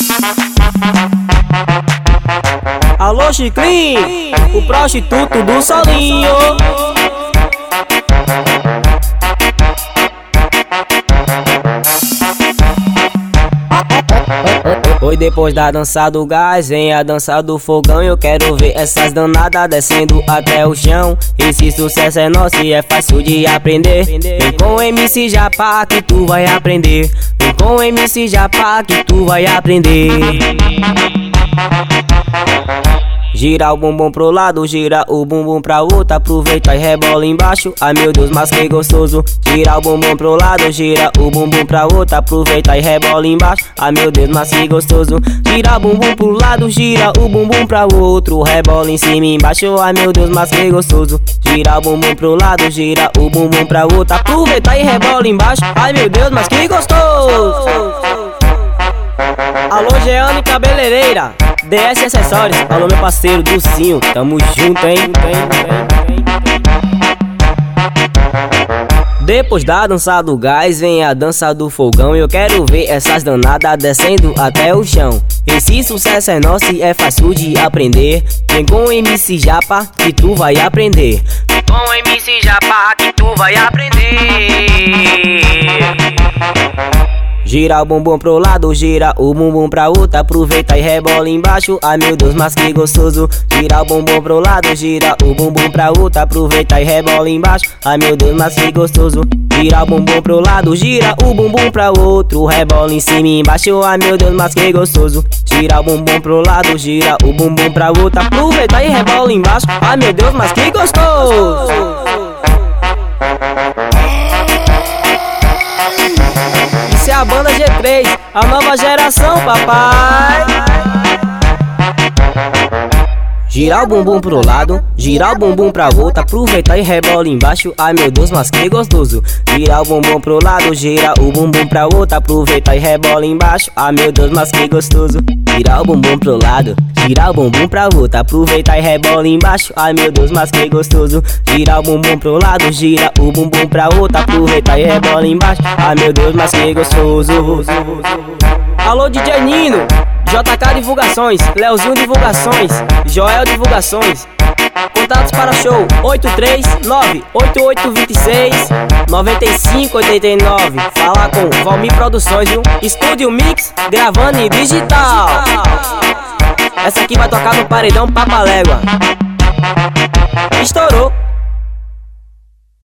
Alô, Chiclin, o prostituto do Solinho. Oi, depois da dança do gás, vem a dança do fogão. Eu quero ver essas danadas descendo até o chão. Esse sucesso é nosso e é fácil de aprender. Vem com MC Japa que tu vai aprender. Vem com MC Japa que tu vai aprender. Gira o bumbum pro lado, gira o bumbum pra outra. Aproveita e rebola embaixo, ai meu Deus, mas que gostoso. Gira o bumbum pro lado, gira o bumbum pra outra. Aproveita e rebola embaixo, ai meu Deus, mas que gostoso. Gira o bumbum pro lado, gira o bumbum pra outro. Rebola em cima e embaixo, ai meu Deus, mas que gostoso. Gira o bumbum pro lado, gira o bumbum pra outra. Aproveita e rebola embaixo, ai meu Deus, mas que gostoso. Alô, Jeane Cabeleireira, DS Acessórios. Alô, meu parceiro Dulcinho, tamo junto, hein? Depois da dança do gás, vem a dança do fogão. Eu quero ver essas danadas descendo até o chão. Esse sucesso é nosso e é fácil de aprender. Vem com MC Japa que tu vai aprender. Vem com MC Japa que tu vai aprender. Gira o bumbum pro lado, gira o bumbum pra outra. Aproveita e rebola embaixo, ai meu Deus, mas que gostoso. Gira o bumbum pro lado, gira o bumbum pra outra. Aproveita e rebola embaixo, ai meu Deus, mas que gostoso. Gira o bumbum pro lado, gira o bumbum pra outro. Rebola em cima e embaixo, ai meu Deus, mas que gostoso. Gira o bumbum pro lado, gira o bumbum pra outra. Aproveita e rebola embaixo, ai meu Deus, mas que gostoso. Isso é a banda G3, a nova geração, papai. Gira o bumbum pro lado, gira o bumbum pra outra. Aproveita e rebola embaixo, ai meu Deus, mas que gostoso. Gira o bumbum pro lado, gira o bumbum pra outra. Aproveita e rebola embaixo, ai meu Deus, mas que gostoso. Gira o bumbum pro lado, gira o bumbum pra outra. Aproveita e rebola embaixo, ai meu Deus, mas que gostoso. Gira o bumbum pro lado, gira o bumbum pra outra. Aproveita e rebola embaixo, ai meu Deus, mas que gostoso. Alô, DJ Nino, JK Divulgações, Leozinho Divulgações, Joel Divulgações. Contatos para show 839-8826-9589. Fala com Valmir Produções, viu? Estúdio Mix, gravando em digital. Essa aqui vai tocar no paredão Papalégua. Estourou.